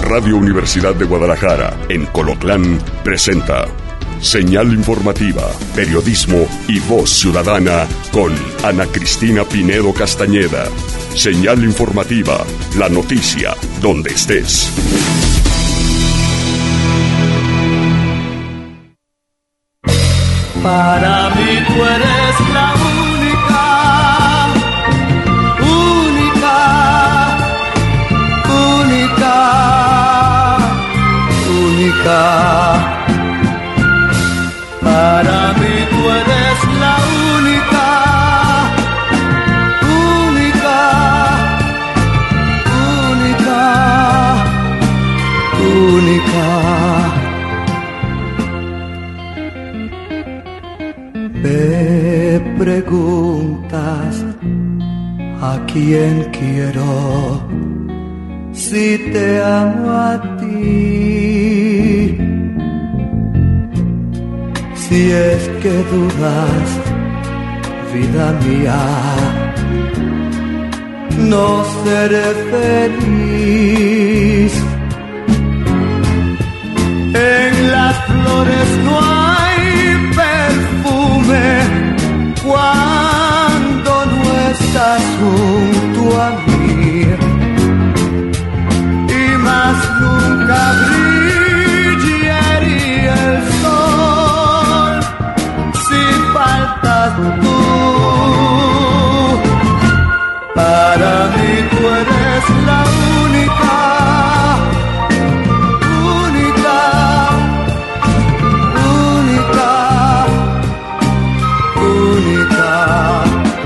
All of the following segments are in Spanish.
Radio Universidad de Guadalajara, en Colotlán, presenta Señal Informativa, Periodismo y Voz Ciudadana con Ana Cristina Pinedo Castañeda. Señal Informativa, la noticia donde estés. Para mí tú eres la única, única, única, única. Para mí tú eres la única, única, única, única. Me preguntas a quién quiero, si te amo a ti. Si es que dudas, vida mía, no seré feliz. En las flores no hay perfume cuando no estás junto a mí, y más nunca brillaría el sol si faltas tú. Para mí tú eres la única, única, única, única.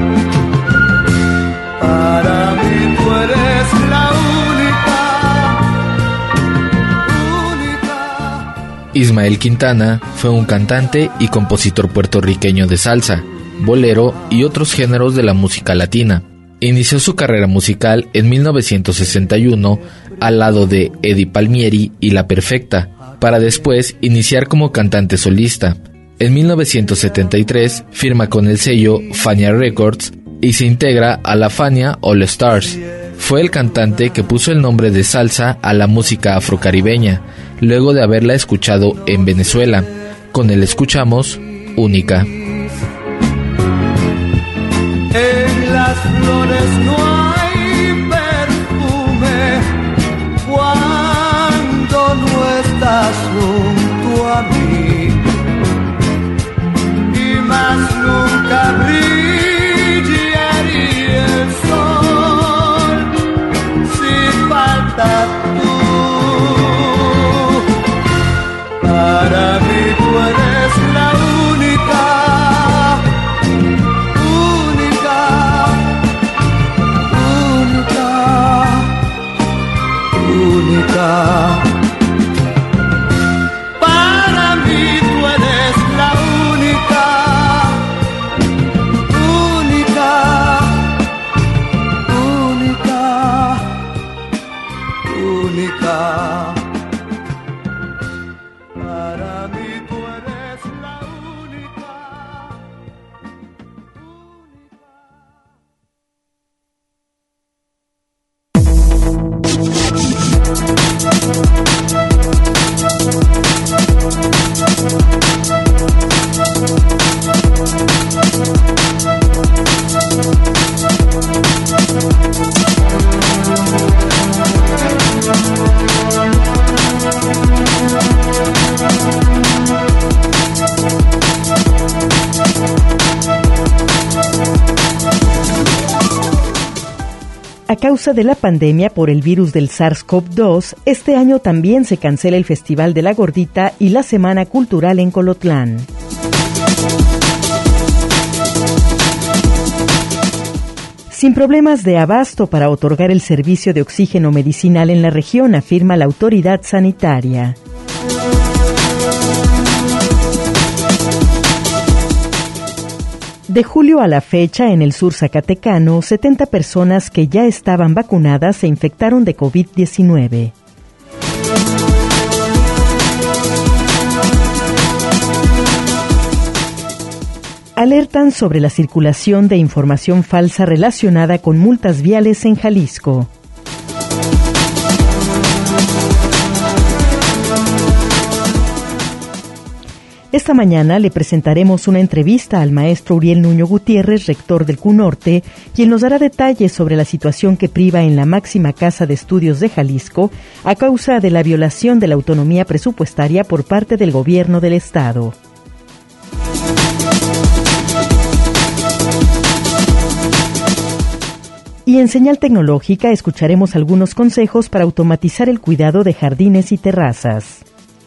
Para mí tú eres la única, única. Ismael Quintana fue un cantante y compositor puertorriqueño de salsa, bolero y otros géneros de la música latina. Inició su carrera musical en 1961 al lado de Eddie Palmieri y La Perfecta, para después iniciar como cantante solista. En 1973 firma con el sello Fania Records y se integra a la Fania All Stars. Fue el cantante que puso el nombre de salsa a la música afrocaribeña, luego de haberla escuchado en Venezuela. Con él escuchamos Única. En las flores no hay perfume cuando no estás junto a mí, y más nunca brillaría el sol si faltas tú. Para mí tú eres la única, única, única. Para mí tú eres la única, única, única, única. Para mí tú eres la única, A causa de la pandemia por el virus del SARS-CoV-2, este año también se cancela el Festival de la Gordita y la Semana Cultural en Colotlán. Sin problemas de abasto para otorgar el servicio de oxígeno medicinal en la región, afirma la autoridad sanitaria. De julio a la fecha, en el sur zacatecano, 70 personas que ya estaban vacunadas se infectaron de COVID-19. Alertan sobre la circulación de información falsa relacionada con multas viales en Jalisco. Esta mañana le presentaremos una entrevista al maestro Uriel Nuño Gutiérrez, rector del CUNORTE, quien nos dará detalles sobre la situación que priva en la máxima casa de estudios de Jalisco a causa de la violación de la autonomía presupuestaria por parte del gobierno del estado. Y en Señal Tecnológica escucharemos algunos consejos para automatizar el cuidado de jardines y terrazas.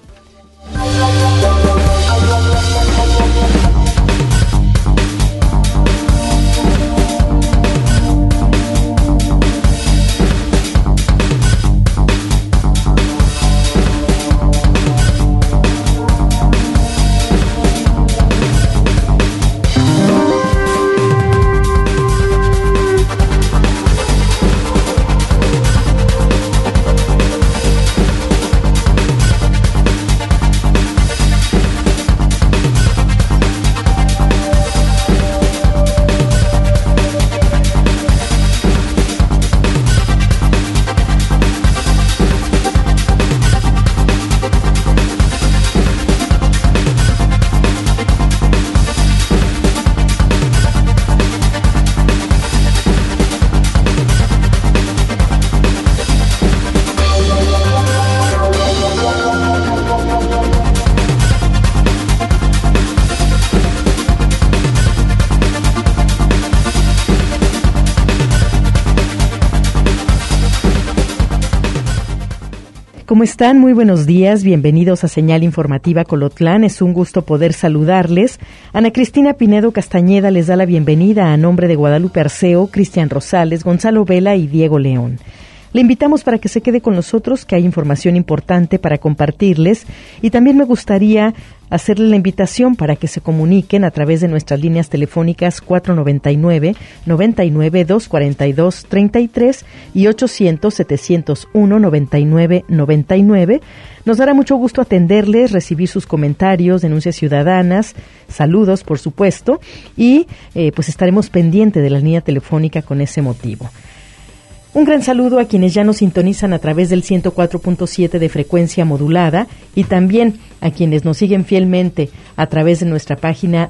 ¿Cómo están? Muy buenos días, bienvenidos a Señal Informativa Colotlán, es un gusto poder saludarles. Ana Cristina Pinedo Castañeda les da la bienvenida a nombre de Guadalupe Arceo, Cristian Rosales, Gonzalo Vela y Diego León. Le invitamos para que se quede con nosotros, que hay información importante para compartirles, y también me gustaría hacerle la invitación para que se comuniquen a través de nuestras líneas telefónicas 499-99-242-33 y 800-701-9999. Nos dará mucho gusto atenderles, recibir sus comentarios, denuncias ciudadanas, saludos, por supuesto, y pues estaremos pendientes de la línea telefónica con ese motivo. Un gran saludo a quienes ya nos sintonizan a través del 104.7 de frecuencia modulada y también a quienes nos siguen fielmente a través de nuestra página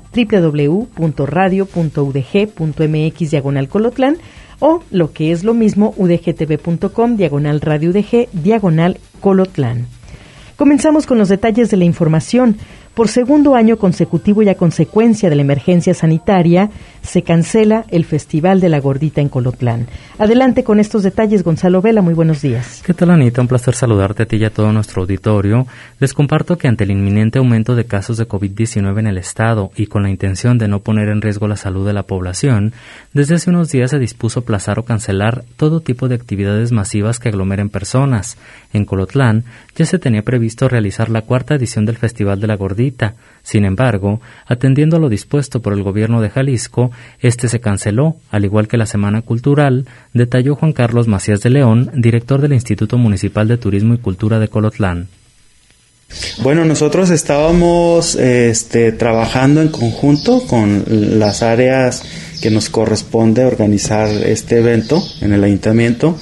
www.radio.udg.mx/Colotlán o, lo que es lo mismo, udgtv.com/Radio UDG/Colotlán. Comenzamos con los detalles de la información. Por segundo año consecutivo y a consecuencia de la emergencia sanitaria, se cancela el Festival de la Gordita en Colotlán. Adelante con estos detalles, Gonzalo Vela, muy buenos días. ¿Qué tal, Anita? Un placer saludarte a ti y a todo nuestro auditorio. Les comparto que ante el inminente aumento de casos de COVID-19 en el estado y con la intención de no poner en riesgo la salud de la población, desde hace unos días se dispuso aplazar o cancelar todo tipo de actividades masivas que aglomeren personas. En Colotlán ya se tenía previsto realizar la cuarta edición del Festival de la Gordita. Sin embargo, atendiendo a lo dispuesto por el gobierno de Jalisco, este se canceló, al igual que la Semana Cultural, detalló Juan Carlos Macías de León, director del Instituto Municipal de Turismo y Cultura de Colotlán. Bueno, nosotros estábamos trabajando en conjunto con las áreas que nos corresponde organizar este evento en el ayuntamiento,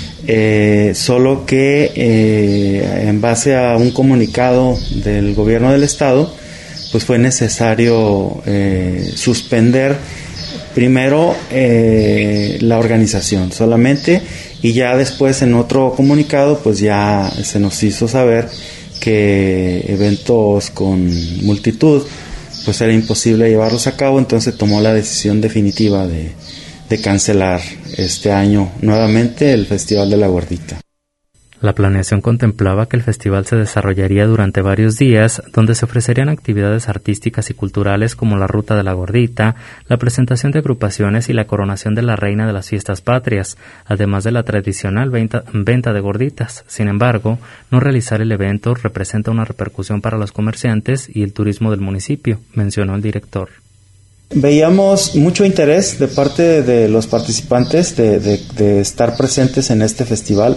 solo que en base a un comunicado del gobierno del estado, pues fue necesario suspender primero la organización solamente, y ya después en otro comunicado pues ya se nos hizo saber que eventos con multitud pues era imposible llevarlos a cabo, entonces tomó la decisión definitiva de cancelar este año nuevamente el Festival de la Gordita. La planeación contemplaba que el festival se desarrollaría durante varios días, donde se ofrecerían actividades artísticas y culturales como la Ruta de la Gordita, la presentación de agrupaciones y la coronación de la Reina de las Fiestas Patrias, además de la tradicional venta de gorditas. Sin embargo, no realizar el evento representa una repercusión para los comerciantes y el turismo del municipio, mencionó el director. Veíamos mucho interés de parte de los participantes de estar presentes en este festival.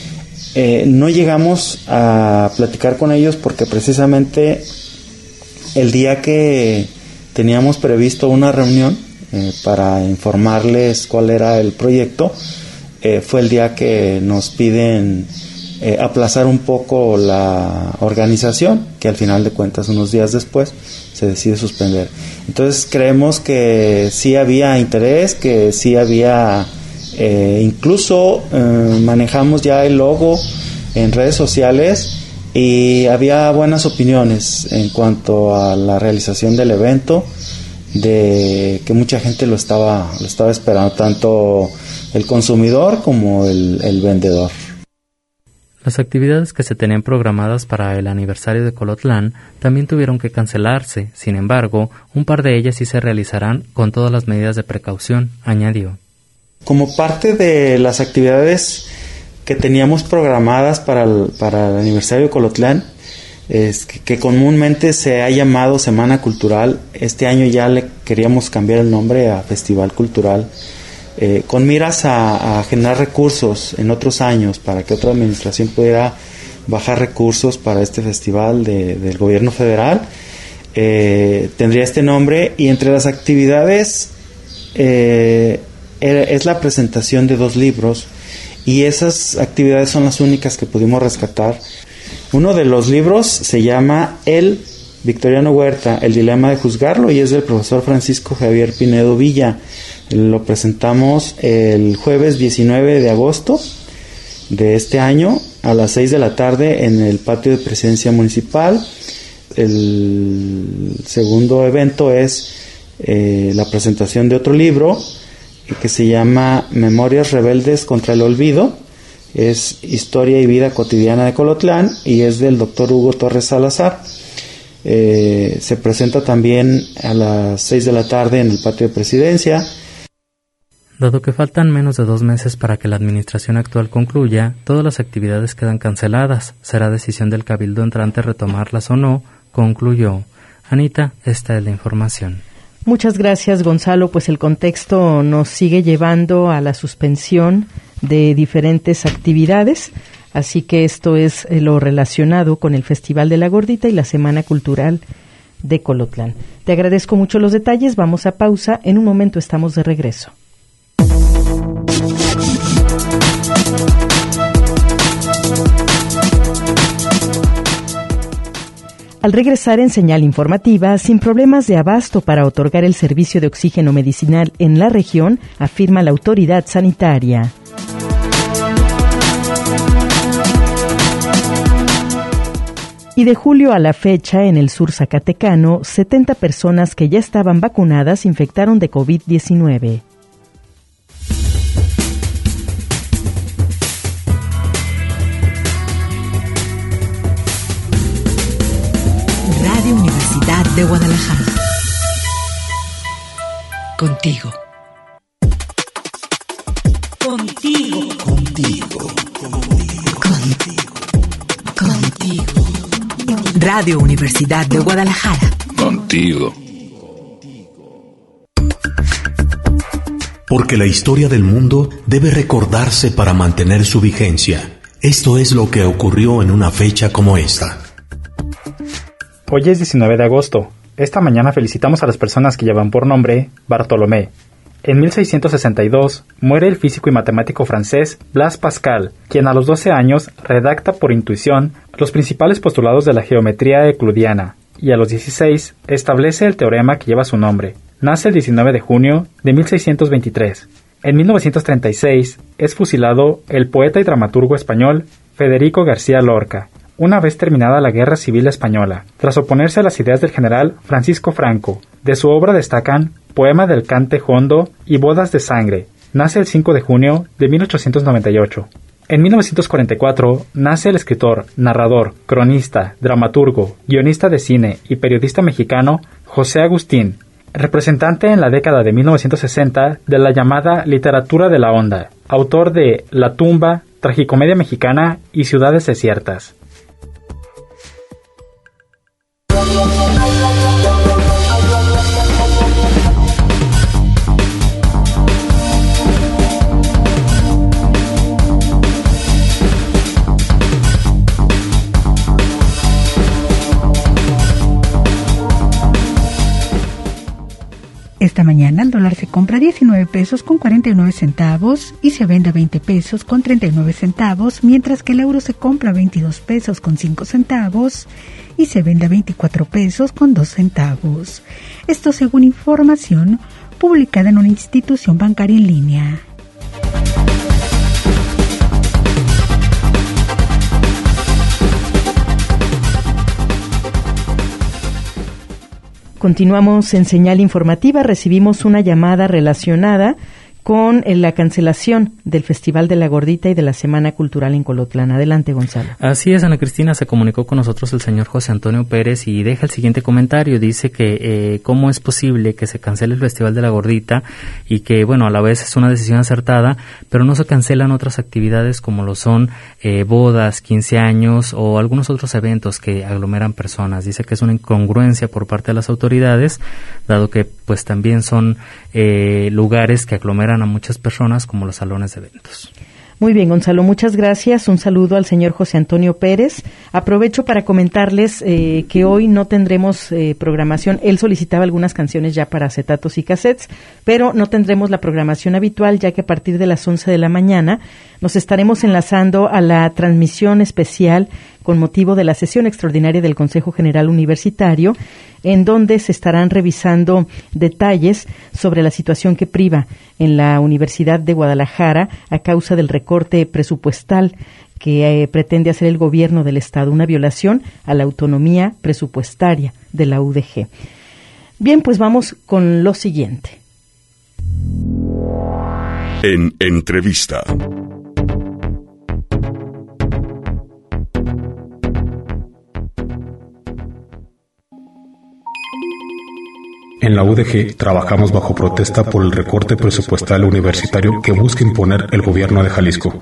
No llegamos a platicar con ellos porque precisamente el día que teníamos previsto una reunión para informarles cuál era el proyecto, fue el día que nos piden aplazar un poco la organización, que al final de cuentas unos días después se decide suspender. Entonces creemos que sí había interés, que sí había, incluso manejamos ya el logo en redes sociales y había buenas opiniones en cuanto a la realización del evento, de que mucha gente lo estaba esperando, tanto el consumidor como el vendedor. Las actividades que se tenían programadas para el aniversario de Colotlán también tuvieron que cancelarse. Sin embargo, un par de ellas sí se realizarán con todas las medidas de precaución, añadió. Como parte de las actividades que teníamos programadas para el aniversario de Colotlán, que comúnmente se ha llamado Semana Cultural, este año ya le queríamos cambiar el nombre a Festival Cultural, con miras a generar recursos en otros años para que otra administración pudiera bajar recursos para este festival del gobierno federal. Tendría este nombre, y entre las actividades es la presentación de 2 libros, y esas actividades son las únicas que pudimos rescatar. Uno de los libros se llama El Victoriano Huerta, el dilema de juzgarlo, y es del profesor Francisco Javier Pinedo Villa. Lo presentamos el jueves 19 de agosto de este año a las 6 de la tarde en el patio de Presidencia Municipal. El segundo evento es la presentación de otro libro que se llama Memorias Rebeldes contra el Olvido. Es Historia y Vida Cotidiana de Colotlán y es del doctor Hugo Torres Salazar. Se presenta también a las 6 de la tarde en el patio de Presidencia. Dado que faltan menos de 2 meses para que la administración actual concluya, todas las actividades quedan canceladas. Será decisión del cabildo entrante retomarlas o no, concluyó. Anita, esta es la información. Muchas gracias, Gonzalo. Pues el contexto nos sigue llevando a la suspensión de diferentes actividades, así que esto es lo relacionado con el Festival de la Gordita y la Semana Cultural de Colotlán. Te agradezco mucho los detalles, vamos a pausa, en un momento estamos de regreso. Al regresar en Señal Informativa, sin problemas de abasto para otorgar el servicio de oxígeno medicinal en la región, afirma la autoridad sanitaria. Y de julio a la fecha, en el sur zacatecano, 70 personas que ya estaban vacunadas infectaron de COVID-19. Radio Universidad de Guadalajara. Contigo. Contigo. Contigo. Contigo. Contigo. Radio Universidad de Guadalajara. Contigo. Porque la historia del mundo debe recordarse para mantener su vigencia. Esto es lo que ocurrió en una fecha como esta. Hoy es 19 de agosto. Esta mañana felicitamos a las personas que llevan por nombre Bartolomé. En 1662 muere el físico y matemático francés Blaise Pascal, quien a los 12 años redacta por intuición los principales postulados de la geometría euclidiana, y a los 16 establece el teorema que lleva su nombre. Nace el 19 de junio de 1623. En 1936 es fusilado el poeta y dramaturgo español Federico García Lorca, una vez terminada la Guerra Civil Española, tras oponerse a las ideas del general Francisco Franco. De su obra destacan Poema del Cante Jondo y Bodas de Sangre. Nace el 5 de junio de 1898. En 1944 nace el escritor, narrador, cronista, dramaturgo, guionista de cine y periodista mexicano José Agustín, representante en la década de 1960 de la llamada literatura de la onda, autor de La tumba, tragicomedia mexicana y Ciudades desiertas. esta mañana el dólar se compra 19 pesos con 49 centavos y se vende a 20 pesos con 39 centavos, mientras que el euro se compra a 22 pesos con 5 centavos y se vende a 24 pesos con 2 centavos. Esto según información publicada en una institución bancaria en línea. Continuamos en Señal Informativa. Recibimos una llamada relacionada con la cancelación del Festival de la Gordita y de la Semana Cultural en Colotlán. Adelante, Gonzalo. Así es, Ana Cristina, se comunicó con nosotros el señor José Antonio Pérez y deja el siguiente comentario. Dice que cómo es posible que se cancele el Festival de la Gordita y que, bueno, a la vez es una decisión acertada, pero no se cancelan otras actividades como lo son bodas, 15 años o algunos otros eventos que aglomeran personas. Dice que es una incongruencia por parte de las autoridades, dado que pues también son lugares que aglomeran a muchas personas como los salones de eventos. Muy bien, Gonzalo, muchas gracias. Un saludo al señor José Antonio Pérez. Aprovecho para comentarles que hoy no tendremos programación. Él solicitaba algunas canciones ya para acetatos y cassettes, pero no tendremos la programación habitual, ya que a partir de las 11 de la mañana nos estaremos enlazando a la transmisión especial con motivo de la sesión extraordinaria del Consejo General Universitario, en donde se estarán revisando detalles sobre la situación que priva en la Universidad de Guadalajara a causa del recorte presupuestal que pretende hacer el gobierno del Estado, una violación a la autonomía presupuestaria de la UDG. Bien, pues vamos con lo siguiente. En entrevista. En la UDG trabajamos bajo protesta por el recorte presupuestal universitario que busca imponer el gobierno de Jalisco.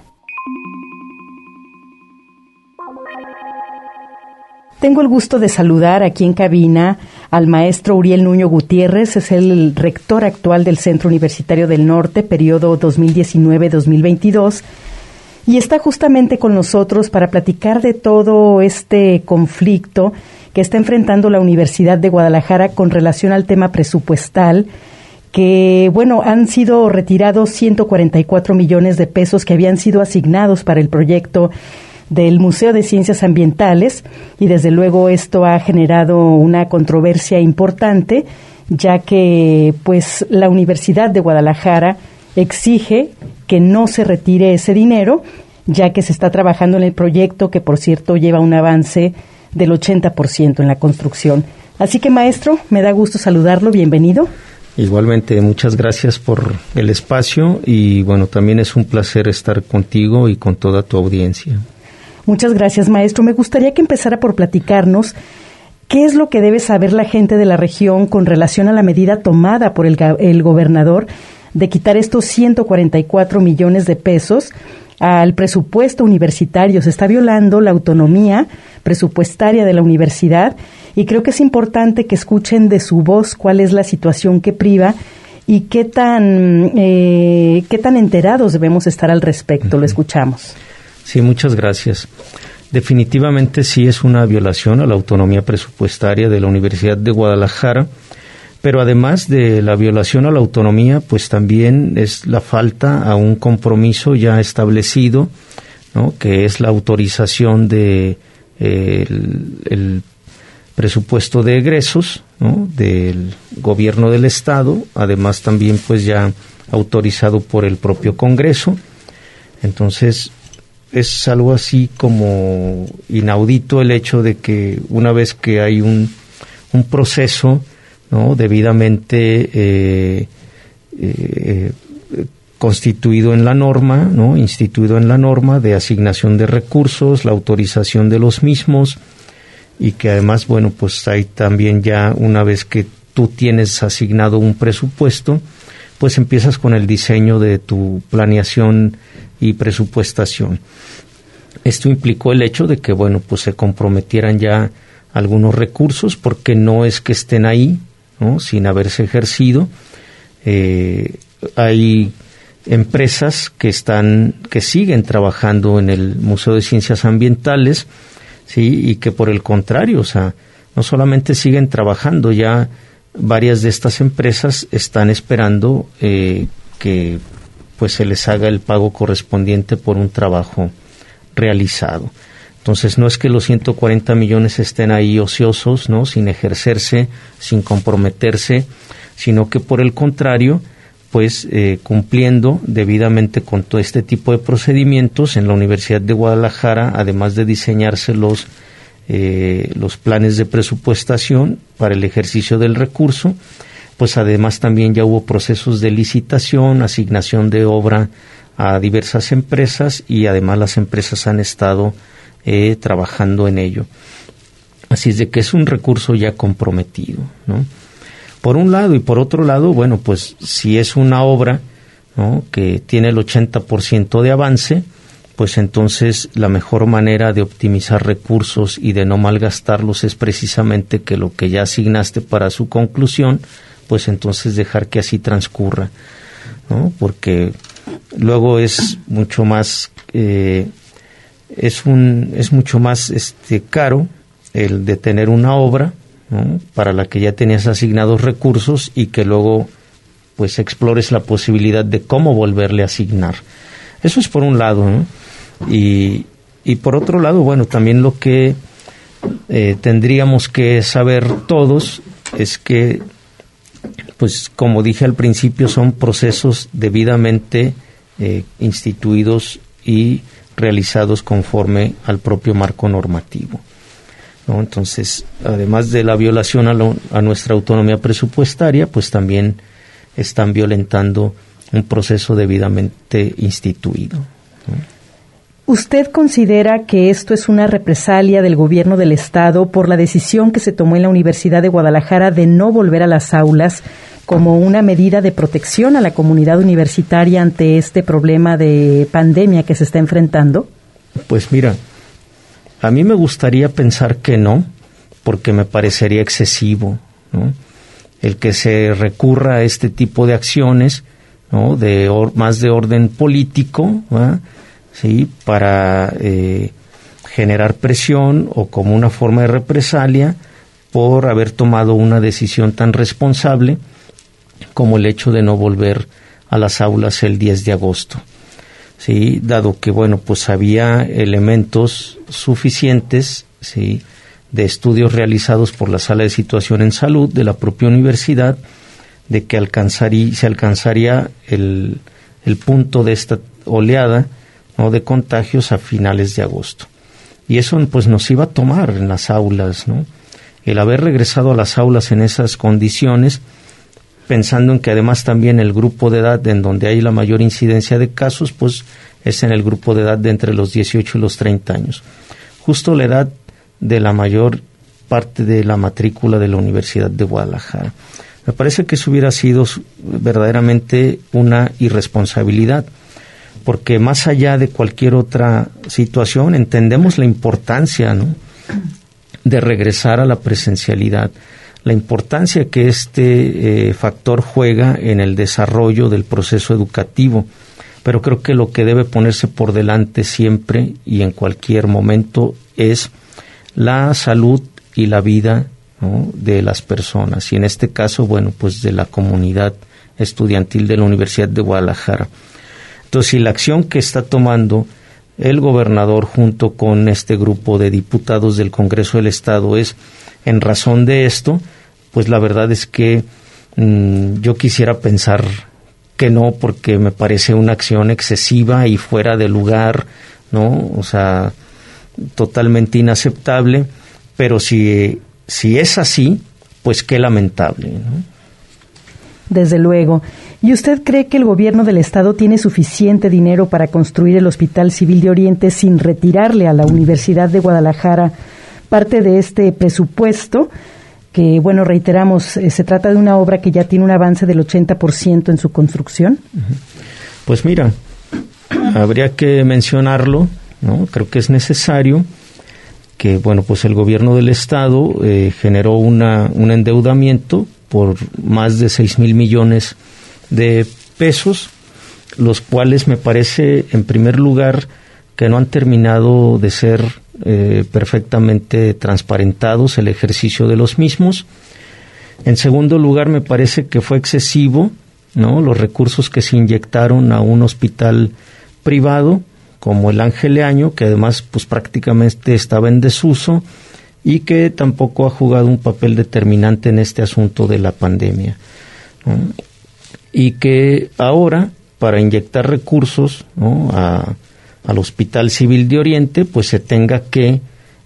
Tengo el gusto de saludar aquí en cabina al maestro Uriel Nuño Gutiérrez, es el rector actual del Centro Universitario del Norte, periodo 2019-2022, y está justamente con nosotros para platicar de todo este conflicto que está enfrentando la Universidad de Guadalajara con relación al tema presupuestal, que, bueno, han sido retirados 144 millones de pesos que habían sido asignados para el proyecto del Museo de Ciencias Ambientales, y desde luego esto ha generado una controversia importante, ya que, pues, la Universidad de Guadalajara exige que no se retire ese dinero, ya que se está trabajando en el proyecto, que por cierto lleva un avance del 80% en la construcción. Así que, maestro, me da gusto saludarlo, bienvenido. Igualmente, muchas gracias por el espacio y, bueno, también es un placer estar contigo y con toda tu audiencia. Muchas gracias, maestro. Me gustaría que empezara por platicarnos qué es lo que debe saber la gente de la región con relación a la medida tomada por el gobernador de quitar estos 144 millones de pesos al presupuesto universitario. Se está violando la autonomía presupuestaria de la universidad y creo que es importante que escuchen de su voz cuál es la situación que priva y qué tan enterados debemos estar al respecto. Lo escuchamos. Sí, muchas gracias. Definitivamente sí es una violación a la autonomía presupuestaria de la Universidad de Guadalajara, pero además de la violación a la autonomía, pues también es la falta a un compromiso ya establecido, ¿no?, que es la autorización de el presupuesto de egresos, ¿no?, del gobierno del Estado, además también pues ya autorizado por el propio Congreso. Entonces es algo así como inaudito el hecho de que una vez que hay un proceso, ¿no?, debidamente constituido en la norma, ¿no?, instituido en la norma de asignación de recursos, la autorización de los mismos, y que además, bueno, pues hay también ya una vez que tú tienes asignado un presupuesto, pues empiezas con el diseño de tu planeación y presupuestación. Esto implicó el hecho de que, bueno, pues se comprometieran ya algunos recursos, porque no es que estén ahí, ¿no?, sin haberse ejercido. Hay empresas que siguen trabajando en el Museo de Ciencias Ambientales, sí, y que por el contrario, o sea, no solamente siguen trabajando, ya varias de estas empresas están esperando que pues se les haga el pago correspondiente por un trabajo realizado. Entonces no es que los 140 millones estén ahí ociosos, ¿no?, sin ejercerse, sin comprometerse, sino que por el contrario, pues cumpliendo debidamente con todo este tipo de procedimientos, en la Universidad de Guadalajara, además de diseñarse los planes de presupuestación para el ejercicio del recurso, pues además también ya hubo procesos de licitación, asignación de obra a diversas empresas, y además las empresas han estado trabajando en ello. Así es de que es un recurso ya comprometido, ¿no? Por un lado, y por otro lado, bueno, pues si es una obra, ¿no?, que tiene el 80% de avance, pues entonces la mejor manera de optimizar recursos y de no malgastarlos es precisamente que lo que ya asignaste para su conclusión, pues entonces dejar que así transcurra, ¿no? Porque luego es mucho más es mucho más caro el de tener una obra, ¿no?, para la que ya tenías asignados recursos, y que luego pues explores la posibilidad de cómo volverle a asignar. Eso es por un lado, ¿no? Y por otro lado, bueno, también lo que tendríamos que saber todos es que, pues como dije al principio, son procesos debidamente instituidos y realizados conforme al propio marco normativo, ¿no? Entonces, además de la violación a nuestra autonomía presupuestaria, pues también están violentando un proceso debidamente instituido, ¿no? ¿Usted considera que esto es una represalia del gobierno del Estado por la decisión que se tomó en la Universidad de Guadalajara de no volver a las aulas como una medida de protección a la comunidad universitaria ante este problema de pandemia que se está enfrentando? Pues mira, a mí me gustaría pensar que no, porque me parecería excesivo, ¿no?, el que se recurra a este tipo de acciones, ¿no?, más de orden político, ¿verdad?, sí, para generar presión o como una forma de represalia por haber tomado una decisión tan responsable como el hecho de no volver a las aulas el 10 de agosto. Sí, dado que, bueno, pues había elementos suficientes, sí, de estudios realizados por la Sala de Situación en Salud de la propia universidad, de que se alcanzaría el punto de esta oleada, ¿no?, de contagios a finales de agosto. Y eso pues nos iba a tomar en las aulas, ¿no? El haber regresado a las aulas en esas condiciones, pensando en que además también el grupo de edad en donde hay la mayor incidencia de casos, pues es en el grupo de edad de entre los 18 y los 30 años. Justo la edad de la mayor parte de la matrícula de la Universidad de Guadalajara. Me parece que eso hubiera sido verdaderamente una irresponsabilidad, porque más allá de cualquier otra situación entendemos la importancia, ¿no?, de regresar a la presencialidad, la importancia que este factor juega en el desarrollo del proceso educativo, pero creo que lo que debe ponerse por delante siempre y en cualquier momento es la salud y la vida, ¿no?, de las personas, y en este caso, bueno, pues de la comunidad estudiantil de la Universidad de Guadalajara. Entonces, si la acción que está tomando el gobernador junto con este grupo de diputados del Congreso del Estado es en razón de esto, pues la verdad es que yo quisiera pensar que no, porque me parece una acción excesiva y fuera de lugar, ¿no? O sea, totalmente inaceptable, pero si es así, pues qué lamentable, ¿no? Desde luego. ¿Y usted cree que el gobierno del Estado tiene suficiente dinero para construir el Hospital Civil de Oriente sin retirarle a la Universidad de Guadalajara parte de este presupuesto? Que, bueno, reiteramos, se trata de una obra que ya tiene un avance del 80% en su construcción. Pues mira, habría que mencionarlo, ¿no? Creo que es necesario que, bueno, pues el gobierno del Estado generó un endeudamiento por más de 6,000 millones de pesos, los cuales me parece, en primer lugar, que no han terminado de ser perfectamente transparentados el ejercicio de los mismos, En segundo lugar, me parece que fue excesivo, ¿no?, los recursos que se inyectaron a un hospital privado como el Ángel Leaño, que además pues prácticamente estaba en desuso y que tampoco ha jugado un papel determinante en este asunto de la pandemia, ¿no? Y que ahora, para inyectar recursos, ¿no?, al Hospital Civil de Oriente, pues se tenga que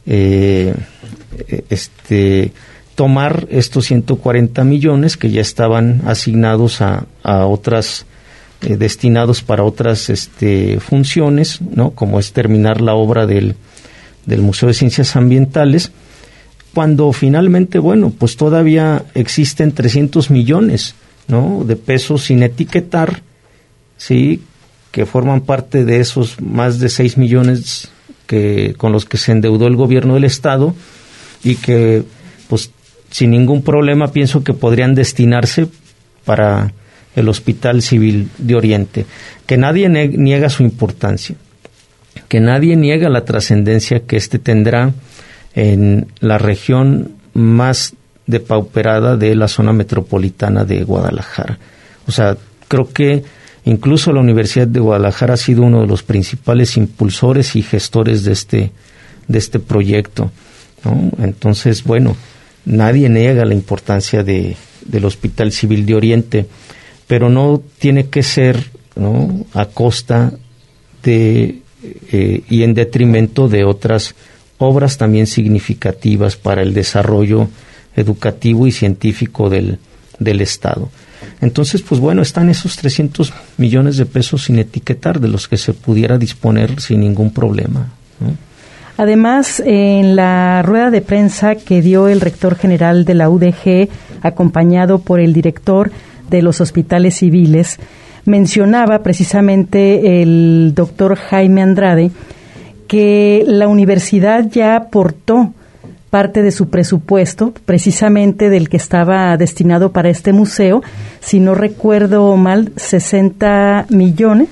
tomar estos 140 millones que ya estaban asignados a otras, destinados para otras funciones, ¿no?, como es terminar la obra del Museo de Ciencias Ambientales, cuando finalmente, bueno, pues todavía existen 300 millones, ¿no?, de pesos sin etiquetar, ¿sí?, que forman parte de esos más de 6 millones con los que se endeudó el gobierno del Estado y que, pues, sin ningún problema pienso que podrían destinarse para el Hospital Civil de Oriente. Que nadie niega su importancia, que nadie niega la trascendencia que tendrá en la región más depauperada de la zona metropolitana de Guadalajara. O sea, creo que incluso la Universidad de Guadalajara ha sido uno de los principales impulsores y gestores de este proyecto, ¿no? Entonces, bueno, nadie niega la importancia del Hospital Civil de Oriente, pero no tiene que ser, ¿no?, a costa de y en detrimento de otras obras también significativas para el desarrollo educativo y científico del Estado. Entonces, pues bueno, están esos 300 millones de pesos sin etiquetar, de los que se pudiera disponer sin ningún problema, ¿no? Además, en la rueda de prensa que dio el rector general de la UDG, acompañado por el director de los hospitales civiles, mencionaba precisamente el doctor Jaime Andrade que la universidad ya aportó parte de su presupuesto, precisamente del que estaba destinado para este museo, si no recuerdo mal, 60 millones,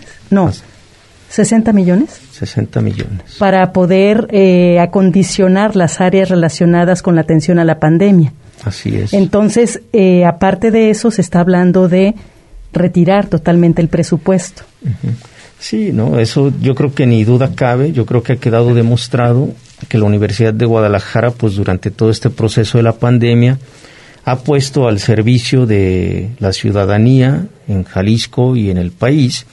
60 millones. 60 millones. Para poder acondicionar las áreas relacionadas con la atención a la pandemia. Así es. Entonces, aparte de eso, se está hablando de retirar totalmente el presupuesto. Uh-huh. Sí, no, eso yo creo que ni duda cabe. Yo creo que ha quedado demostrado que la Universidad de Guadalajara, pues durante todo este proceso de la pandemia, ha puesto al servicio de la ciudadanía en Jalisco y en el país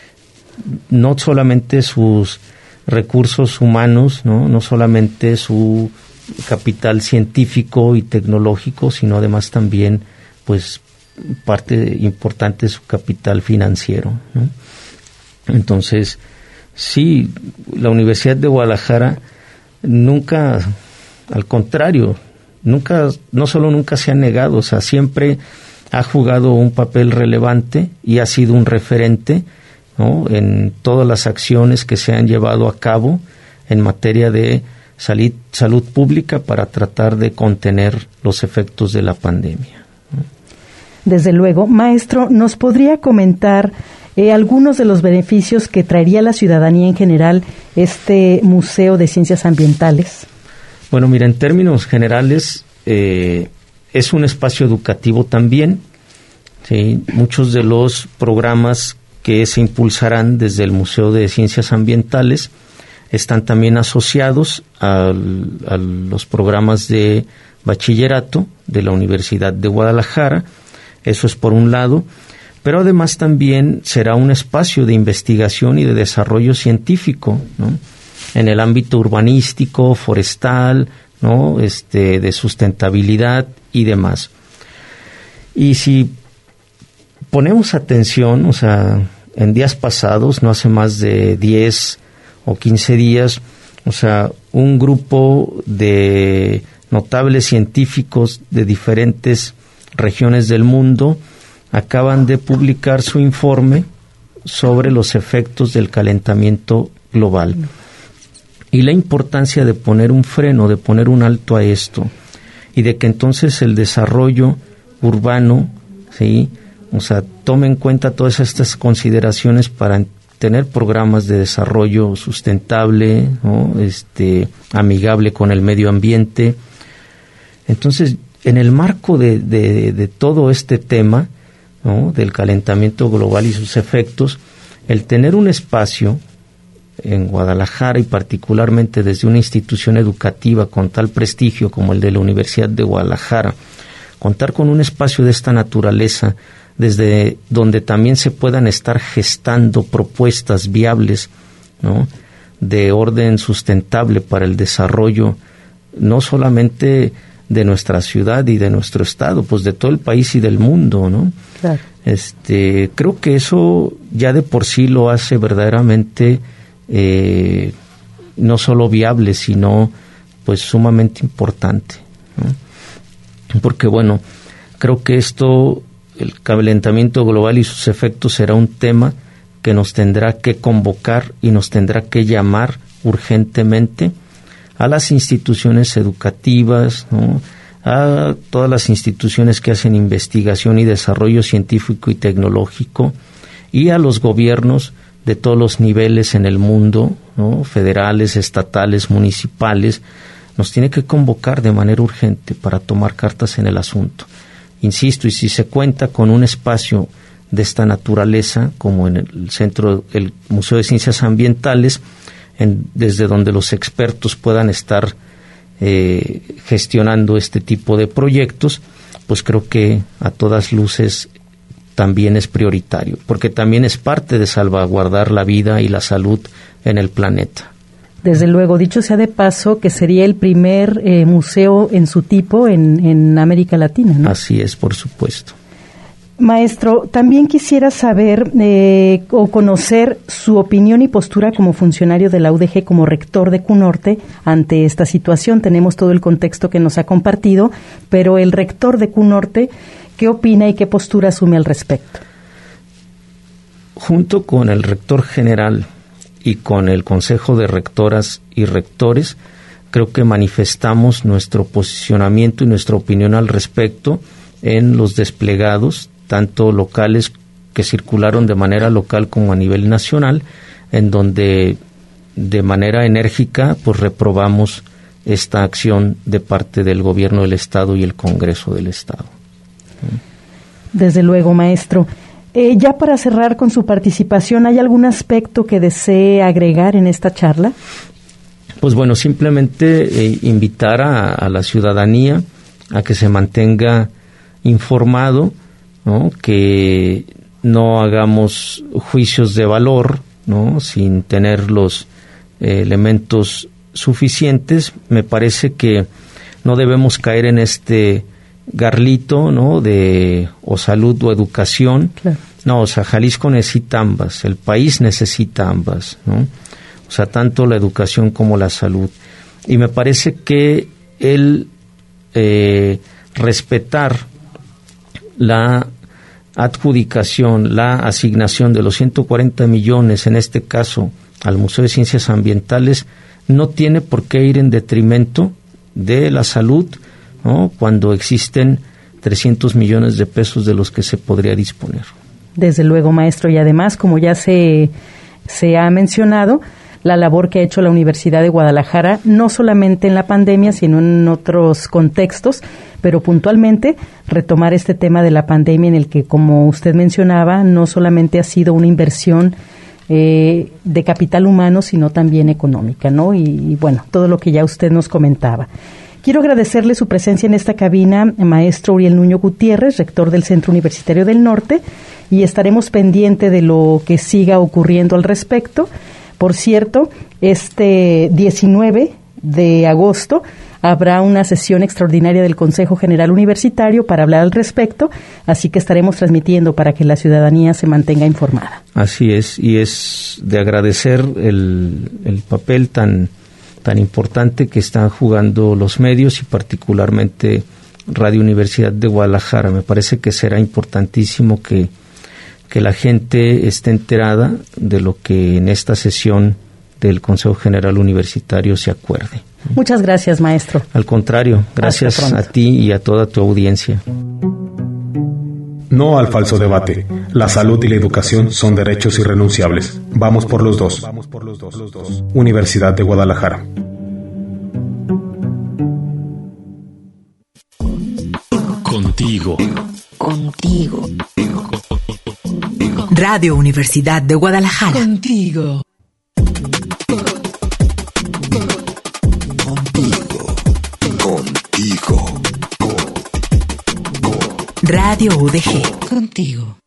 no solamente sus recursos humanos, no solamente su capital científico y tecnológico, sino además también, pues, parte importante de su capital financiero, ¿no? Entonces, sí, la Universidad de Guadalajara nunca, al contrario, no solo nunca se ha negado, o sea, siempre ha jugado un papel relevante y ha sido un referente, ¿no?, en todas las acciones que se han llevado a cabo en materia de salud pública para tratar de contener los efectos de la pandemia, ¿no? Desde luego. Maestro, ¿nos podría comentar algunos de los beneficios que traería a la ciudadanía en general este Museo de Ciencias Ambientales? Bueno, mira, en términos generales, es un espacio educativo también, ¿sí? Muchos de los programas que se impulsarán desde el Museo de Ciencias Ambientales están también asociados a los programas de bachillerato de la Universidad de Guadalajara. Eso es por un lado, pero además también será un espacio de investigación y de desarrollo científico, ¿no?, en el ámbito urbanístico, forestal, ¿no?, de sustentabilidad y demás. Y si ponemos atención, o sea, en días pasados, no hace más de 10 o 15 días, o sea, un grupo de notables científicos de diferentes regiones del mundo acaban de publicar su informe sobre los efectos del calentamiento global y la importancia de poner un freno, de poner un alto a esto, y de que entonces el desarrollo urbano, ¿sí?, o sea, tome en cuenta todas estas consideraciones para tener programas de desarrollo sustentable, ¿no?, amigable con el medio ambiente. Entonces, en el marco de todo este tema, ¿no?, del calentamiento global y sus efectos, el tener un espacio en Guadalajara y particularmente desde una institución educativa con tal prestigio como el de la Universidad de Guadalajara, contar con un espacio de esta naturaleza desde donde también se puedan estar gestando propuestas viables, ¿no?, de orden sustentable para el desarrollo no solamente de nuestra ciudad y de nuestro estado, pues de todo el país y del mundo, ¿no? Claro. Creo que eso ya de por sí lo hace verdaderamente no solo viable, sino pues sumamente importante, ¿no? Porque bueno, creo que esto, el calentamiento global y sus efectos, será un tema que nos tendrá que convocar y nos tendrá que llamar urgentemente a las instituciones educativas, ¿no?, a todas las instituciones que hacen investigación y desarrollo científico y tecnológico, y a los gobiernos de todos los niveles en el mundo, ¿no?, federales, estatales, municipales. Nos tiene que convocar de manera urgente para tomar cartas en el asunto. Insisto, y si se cuenta con un espacio de esta naturaleza, como en el centro, el Museo de Ciencias Ambientales, desde donde los expertos puedan estar gestionando este tipo de proyectos, pues creo que a todas luces también es prioritario, porque también es parte de salvaguardar la vida y la salud en el planeta. Desde luego, dicho sea de paso, que sería el primer museo en su tipo en América Latina, ¿no? Así es, por supuesto. Maestro, también quisiera saber o conocer su opinión y postura como funcionario de la UDG, como rector de CUNORTE, ante esta situación. Tenemos todo el contexto que nos ha compartido, pero el rector de CUNORTE, ¿qué opina y qué postura asume al respecto? Junto con el rector general y con el Consejo de Rectoras y Rectores, creo que manifestamos nuestro posicionamiento y nuestra opinión al respecto en los desplegados, tanto locales que circularon de manera local como a nivel nacional, en donde de manera enérgica pues reprobamos esta acción de parte del Gobierno del Estado y el Congreso del Estado. Desde luego, maestro. Ya para cerrar con su participación, ¿hay algún aspecto que desee agregar en esta charla? Pues bueno, simplemente invitar a la ciudadanía a que se mantenga informado, ¿no?, que no hagamos juicios de valor, ¿no?, sin tener los elementos suficientes. Me parece que no debemos caer en este garlito, ¿no?, de o salud o educación. Claro. No, o sea, Jalisco necesita ambas, el país necesita ambas, ¿no? O sea, tanto la educación como la salud. Y me parece que el respetar la adjudicación, la asignación de los 140 millones, en este caso al Museo de Ciencias Ambientales, no tiene por qué ir en detrimento de la salud, ¿no?, cuando existen 300 millones de pesos de los que se podría disponer. Desde luego, maestro, y además, como ya se ha mencionado, la labor que ha hecho la Universidad de Guadalajara, no solamente en la pandemia, sino en otros contextos, pero puntualmente retomar este tema de la pandemia, en el que, como usted mencionaba, no solamente ha sido una inversión de capital humano, sino también económica, ¿no? Y bueno, todo lo que ya usted nos comentaba. Quiero agradecerle su presencia en esta cabina, maestro Uriel Nuño Gutiérrez, rector del Centro Universitario del Norte, y estaremos pendientes de lo que siga ocurriendo al respecto. Por cierto, este 19 de agosto habrá una sesión extraordinaria del Consejo General Universitario para hablar al respecto, así que estaremos transmitiendo para que la ciudadanía se mantenga informada. Así es, y es de agradecer el papel tan importante que están jugando los medios y particularmente Radio Universidad de Guadalajara. Me parece que será importantísimo que la gente esté enterada de lo que en esta sesión del Consejo General Universitario se acuerde. Muchas gracias, maestro. Al contrario, gracias a ti y a toda tu audiencia. No al falso debate. La salud y la educación son derechos irrenunciables. Vamos por los dos. Universidad de Guadalajara. Contigo. Contigo. Radio Universidad de Guadalajara. Contigo. Contigo. Radio UDG. Contigo.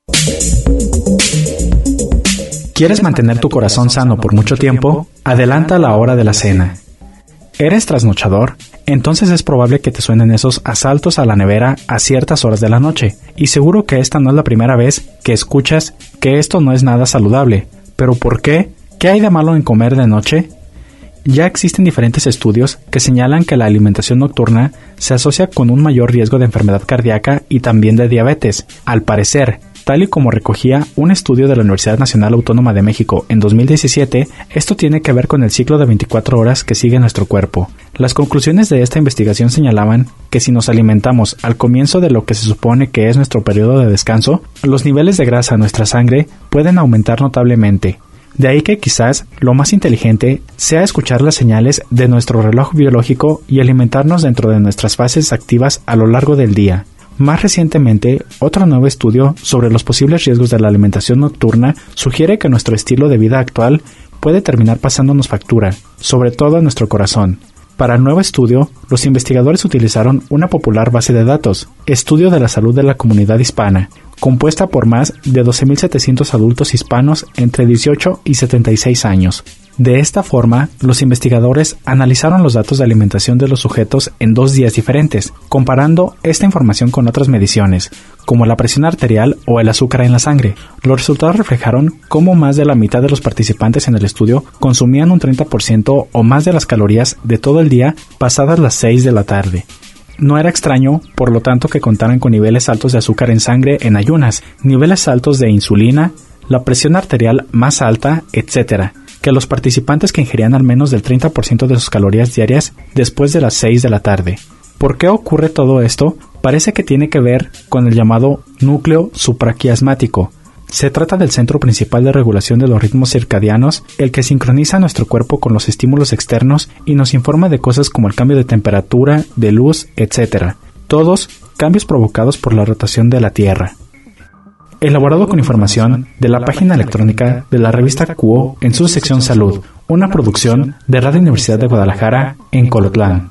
¿Quieres mantener tu corazón sano por mucho tiempo? Adelanta la hora de la cena. ¿Eres trasnochador? Entonces es probable que te suenen esos asaltos a la nevera a ciertas horas de la noche. Y seguro que esta no es la primera vez que escuchas que esto no es nada saludable. ¿Pero por qué? ¿Qué hay de malo en comer de noche? Ya existen diferentes estudios que señalan que la alimentación nocturna se asocia con un mayor riesgo de enfermedad cardíaca y también de diabetes. Al parecer, tal y como recogía un estudio de la Universidad Nacional Autónoma de México en 2017, esto tiene que ver con el ciclo de 24 horas que sigue nuestro cuerpo. Las conclusiones de esta investigación señalaban que si nos alimentamos al comienzo de lo que se supone que es nuestro periodo de descanso, los niveles de grasa en nuestra sangre pueden aumentar notablemente. De ahí que quizás lo más inteligente sea escuchar las señales de nuestro reloj biológico y alimentarnos dentro de nuestras fases activas a lo largo del día. Más recientemente, otro nuevo estudio sobre los posibles riesgos de la alimentación nocturna sugiere que nuestro estilo de vida actual puede terminar pasándonos factura, sobre todo en nuestro corazón. Para el nuevo estudio, los investigadores utilizaron una popular base de datos, Estudio de la Salud de la Comunidad Hispana, compuesta por más de 12.700 adultos hispanos entre 18 y 76 años. De esta forma, los investigadores analizaron los datos de alimentación de los sujetos en 2 días diferentes, comparando esta información con otras mediciones, como la presión arterial o el azúcar en la sangre. Los resultados reflejaron cómo más de la mitad de los participantes en el estudio consumían un 30% o más de las calorías de todo el día pasadas las 6 de la tarde. No era extraño, por lo tanto, que contaran con niveles altos de azúcar en sangre en ayunas, niveles altos de insulina, la presión arterial más alta, etc., que los participantes que ingerían al menos del 30% de sus calorías diarias después de las 6 de la tarde. ¿Por qué ocurre todo esto? Parece que tiene que ver con el llamado núcleo supraquiasmático. Se trata del centro principal de regulación de los ritmos circadianos, el que sincroniza nuestro cuerpo con los estímulos externos y nos informa de cosas como el cambio de temperatura, de luz, etc. Todos cambios provocados por la rotación de la Tierra. Elaborado con información de la página electrónica de la revista Cuo en su sección Salud, una producción de Radio Universidad de Guadalajara en Colotlán.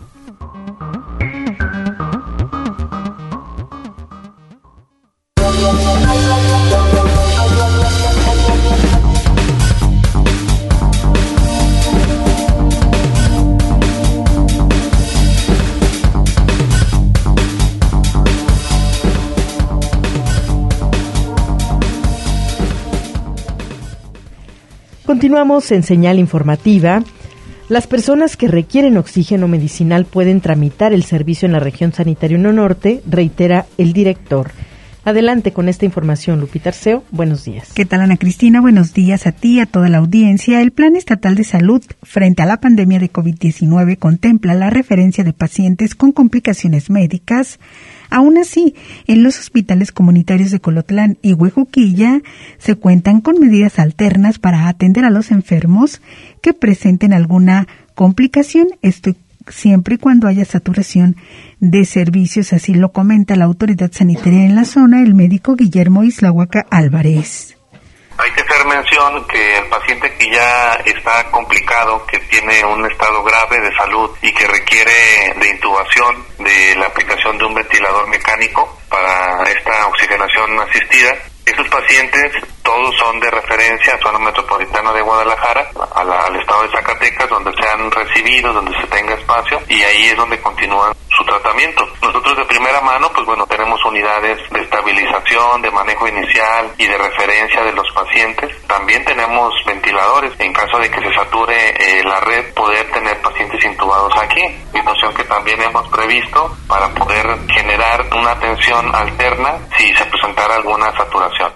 Continuamos en señal informativa. Las personas que requieren oxígeno medicinal pueden tramitar el servicio en la región sanitaria 1 Norte, reitera el director. Adelante con esta información, Lupita Arceo. Buenos días. ¿Qué tal, Ana Cristina? Buenos días a ti, a toda la audiencia. El Plan Estatal de Salud frente a la pandemia de COVID-19 contempla la referencia de pacientes con complicaciones médicas. Aún así, en los hospitales comunitarios de Colotlán y Huejuquilla se cuentan con medidas alternas para atender a los enfermos que presenten alguna complicación, esto siempre y cuando haya saturación de servicios, así lo comenta la autoridad sanitaria en la zona, el médico Guillermo Islahuaca Álvarez. Hay que hacer mención que el paciente que ya está complicado, que tiene un estado grave de salud y que requiere de intubación, de la aplicación de un ventilador mecánico para esta oxigenación asistida, esos pacientes todos son de referencia a zona metropolitana de Guadalajara, al estado de Zacatecas, donde sean recibidos, donde se tenga espacio, y ahí es donde continúan su tratamiento. Nosotros de primera mano, pues bueno, tenemos unidades de estabilización, de manejo inicial y de referencia de los pacientes. También tenemos ventiladores, en caso de que se sature la red, poder tener pacientes intubados aquí, situación que también hemos previsto para poder generar una atención alterna si se presentara alguna saturación.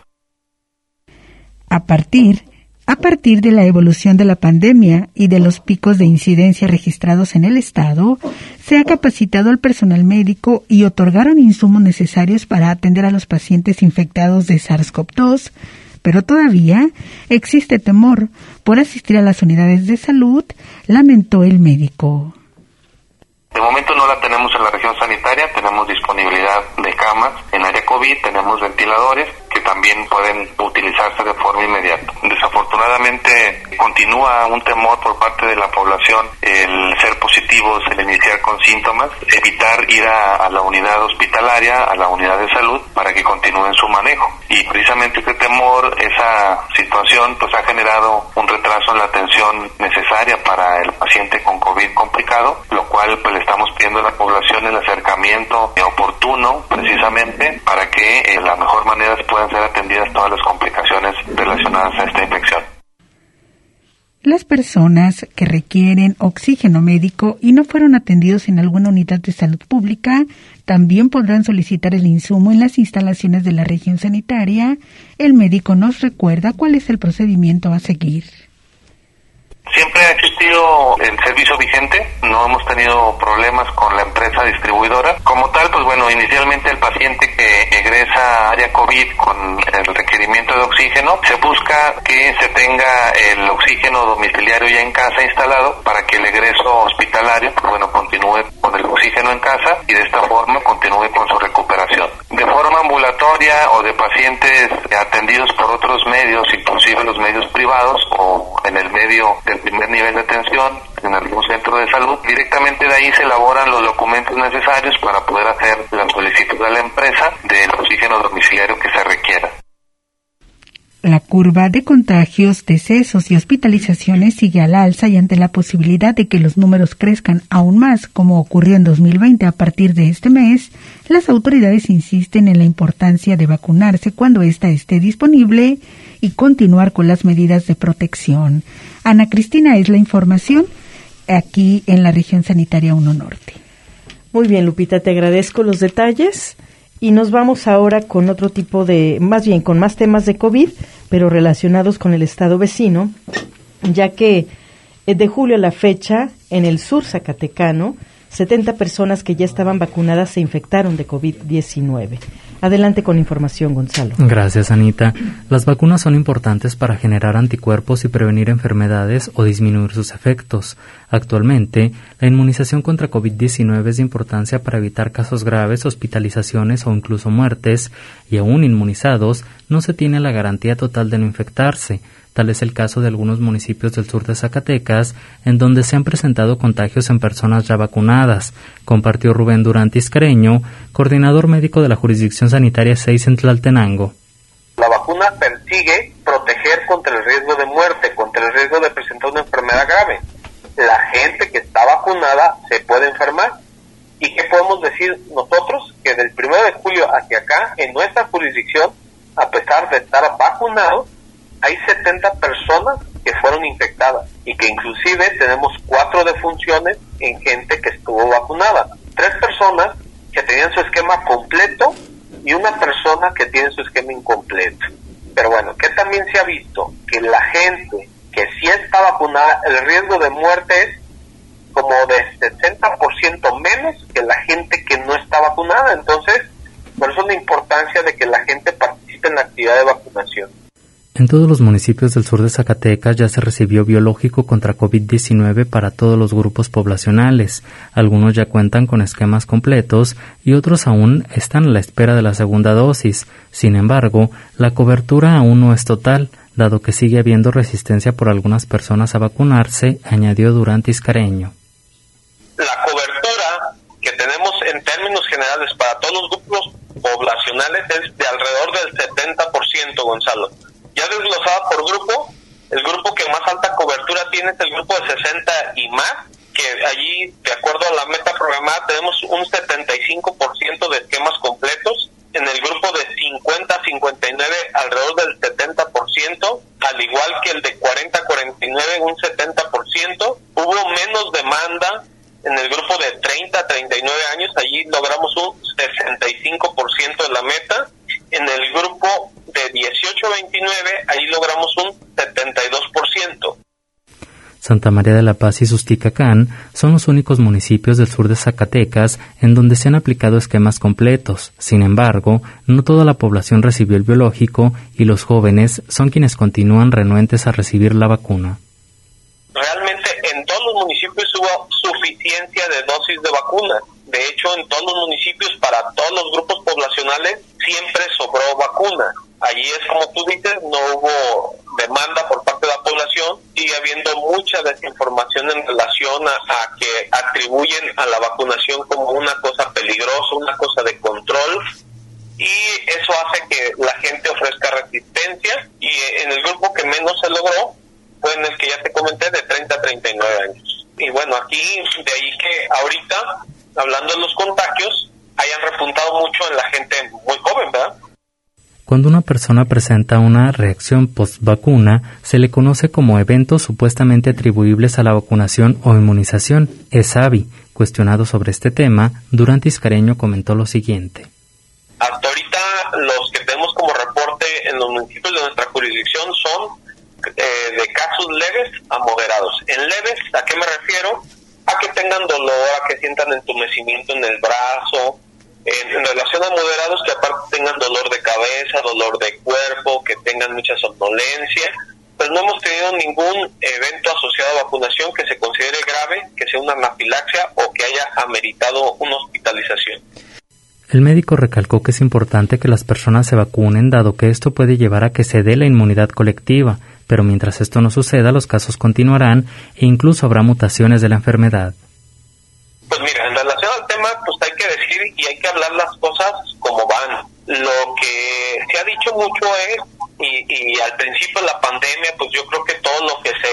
A partir de la evolución de la pandemia y de los picos de incidencia registrados en el estado, se ha capacitado al personal médico y otorgaron insumos necesarios para atender a los pacientes infectados de SARS-CoV-2, pero todavía existe temor por asistir a las unidades de salud, lamentó el médico. De De momento no la tenemos en la región sanitaria, tenemos disponibilidad de camas en área COVID, tenemos ventiladores que también pueden utilizarse de forma inmediata. Desafortunadamente continúa un temor por parte de la población el ser positivos, el iniciar con síntomas, evitar ir a la unidad hospitalaria, a la unidad de salud, para que continúen su manejo. Y precisamente este temor, esa situación, pues ha generado un retraso en la atención necesaria para el paciente con COVID complicado, lo cual pues le estamos pidiendo a la población el acercamiento oportuno, precisamente, para que de la mejor manera puedan ser atendidas todas las complicaciones relacionadas a esta infección. Las personas que requieren oxígeno médico y no fueron atendidos en alguna unidad de salud pública también podrán solicitar el insumo en las instalaciones de la región sanitaria. El médico nos recuerda cuál es el procedimiento a seguir. Siempre ha existido el servicio vigente, no hemos tenido problemas con la empresa distribuidora. Como tal, pues bueno, inicialmente el paciente que egresa a área COVID con el requerimiento de oxígeno, se busca que se tenga el oxígeno domiciliario ya en casa instalado para que el egreso hospitalario, pues bueno, continúe con el oxígeno en casa y de esta forma continúe con su recuperación. De forma ambulatoria o de pacientes atendidos por otros medios, inclusive los medios privados o en el medio del primer nivel de atención en algún centro de salud, directamente de ahí se elaboran los documentos necesarios para poder hacer la solicitud a la empresa del oxígeno domiciliario que se requiera. La curva de contagios, decesos y hospitalizaciones sigue al alza y ante la posibilidad de que los números crezcan aún más, como ocurrió en 2020 a partir de este mes, las autoridades insisten en la importancia de vacunarse cuando ésta esté disponible y continuar con las medidas de protección. Ana Cristina, es la información aquí en la región sanitaria 1 Norte. Muy bien, Lupita, te agradezco los detalles. Y nos vamos ahora con otro tipo de, más bien con más temas de COVID, pero relacionados con el estado vecino, ya que de julio a la fecha, en el sur zacatecano, 70 personas que ya estaban vacunadas se infectaron de COVID-19. Adelante con información, Gonzalo. Gracias, Anita. Las vacunas son importantes para generar anticuerpos y prevenir enfermedades o disminuir sus efectos. Actualmente, la inmunización contra COVID-19 es de importancia para evitar casos graves, hospitalizaciones o incluso muertes, y aún inmunizados, no se tiene la garantía total de no infectarse. Tal es el caso de algunos municipios del sur de Zacatecas, en donde se han presentado contagios en personas ya vacunadas, compartió Rubén Durán Tiscareño, coordinador médico de la Jurisdicción Sanitaria 6 en Tlaltenango. La vacuna persigue proteger contra el riesgo de muerte, contra el riesgo de presentar una enfermedad grave. La gente que está vacunada se puede enfermar. ¿Y qué podemos decir nosotros? Que del 1 de julio hacia acá, en nuestra jurisdicción, a pesar de estar vacunados, hay 70 personas que fueron infectadas y que inclusive tenemos 4 defunciones en gente que estuvo vacunada. 3 personas que tenían su esquema completo y una persona que tiene su esquema incompleto. Pero bueno, que también se ha visto que la gente que sí está vacunada, el riesgo de muerte es como de 60% menos que la gente que no está vacunada. Entonces, por eso la importancia de que la gente participe en la actividad de vacunación. En todos los municipios del sur de Zacatecas ya se recibió biológico contra COVID-19 para todos los grupos poblacionales. Algunos ya cuentan con esquemas completos y otros aún están a la espera de la segunda dosis. Sin embargo, la cobertura aún no es total, dado que sigue habiendo resistencia por algunas personas a vacunarse, añadió Durán Tiscareño. La cobertura que tenemos en términos generales para todos los grupos poblacionales es de alrededor del 70%, Gonzalo. Ya desglosada por grupo, el grupo que más alta cobertura tiene es el grupo de 60 y más, que allí, de acuerdo a la meta programada, tenemos un 75% de esquemas completos. En el grupo de 50 a 59, alrededor del 70%, al igual que el de 40 a 49, un 70%. Hubo menos demanda en el grupo de 30 a 39 años, allí logramos un 65% de la meta. En el grupo de 18 a 29, ahí logramos un 72%. Santa María de la Paz y Susticacán son los únicos municipios del sur de Zacatecas en donde se han aplicado esquemas completos. Sin embargo, no toda la población recibió el biológico y los jóvenes son quienes continúan renuentes a recibir la vacuna. Realmente en todos los municipios hubo suficiencia de dosis de vacuna. De hecho, en todos los municipios, para todos los grupos poblacionales, siempre sobró vacuna. Allí es como tú dices, no hubo demanda por parte de la población, sigue habiendo mucha desinformación en relación a que atribuyen a la vacunación como una cosa peligrosa, una cosa de control, y eso hace que la gente ofrezca resistencia, y en el grupo que menos se logró fue en el que ya te comenté, de 30 a 39 años. Y bueno, aquí, de ahí que ahorita, hablando de los contagios, hayan repuntado mucho en la gente muy joven, ¿verdad? Cuando una persona presenta una reacción post-vacuna, se le conoce como eventos supuestamente atribuibles a la vacunación o inmunización. ESAVI, cuestionado sobre este tema, Durán Tiscareño comentó lo siguiente. Hasta ahorita los que tenemos como reporte en los municipios de nuestra jurisdicción son de casos leves a moderados. En leves, ¿a qué me refiero? A que tengan dolor, a que sientan entumecimiento en el brazo. En relación a moderados, que aparte tengan dolor de cabeza, dolor de cuerpo, que tengan mucha somnolencia. Pues no hemos tenido ningún evento asociado a vacunación que se considere grave, que sea una anafilaxia o que haya ameritado una hospitalización. El médico recalcó que es importante que las personas se vacunen, dado que esto puede llevar a que se dé la inmunidad colectiva, pero mientras esto no suceda, los casos continuarán e incluso habrá mutaciones de la enfermedad. Pues mira, en relación al tema, pues hay que decir y hay que hablar las cosas como van. Lo que se ha dicho mucho es, y al principio de la pandemia, pues yo creo que todo lo que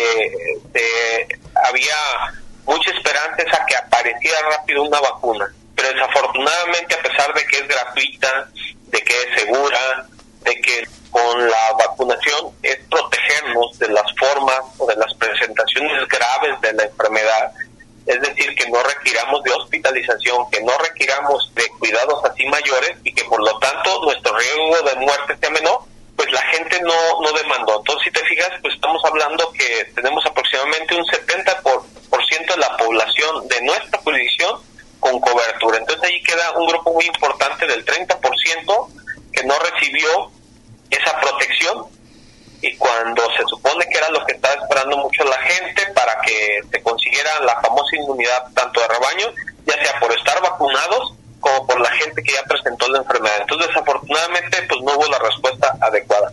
había mucha esperanza es a que apareciera rápido una vacuna. Pero desafortunadamente, a pesar de que es gratuita, de que es segura, de que con la vacunación es protegernos de las formas o de las presentaciones graves de la enfermedad, es decir, que no requiramos de hospitalización, que no requiramos de cuidados así mayores y que por lo tanto nuestro riesgo de muerte sea menor, pues la gente no demandó. Entonces, si te fijas, pues estamos hablando que tenemos aproximadamente un 70% de la población de nuestra jurisdicción con cobertura. Entonces ahí queda un grupo muy importante del 30% que no recibió esa protección, y cuando se supone que era lo que estaba esperando mucho la gente para que se consiguiera la famosa inmunidad tanto de rebaño, ya sea por estar vacunados como por la gente que ya presentó la enfermedad. Entonces desafortunadamente pues no hubo la respuesta adecuada.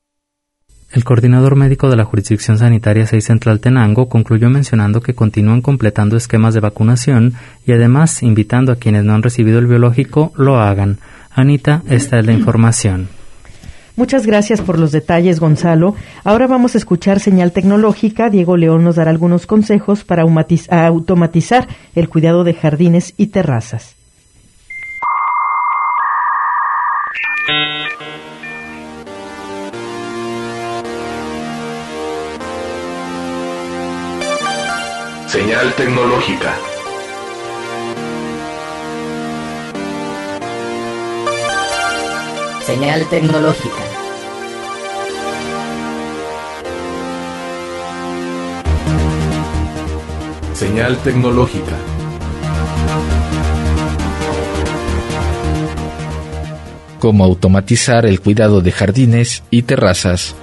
El coordinador médico de la Jurisdicción Sanitaria 6 en Tlaltenango concluyó mencionando que continúan completando esquemas de vacunación y además invitando a quienes no han recibido el biológico lo hagan. Anita, esta es la información. Muchas gracias por los detalles, Gonzalo. Ahora vamos a escuchar señal tecnológica. Diego León nos dará algunos consejos para automatizar el cuidado de jardines y terrazas. Señal tecnológica. Señal tecnológica. Señal tecnológica. Cómo automatizar el cuidado de jardines y terrazas.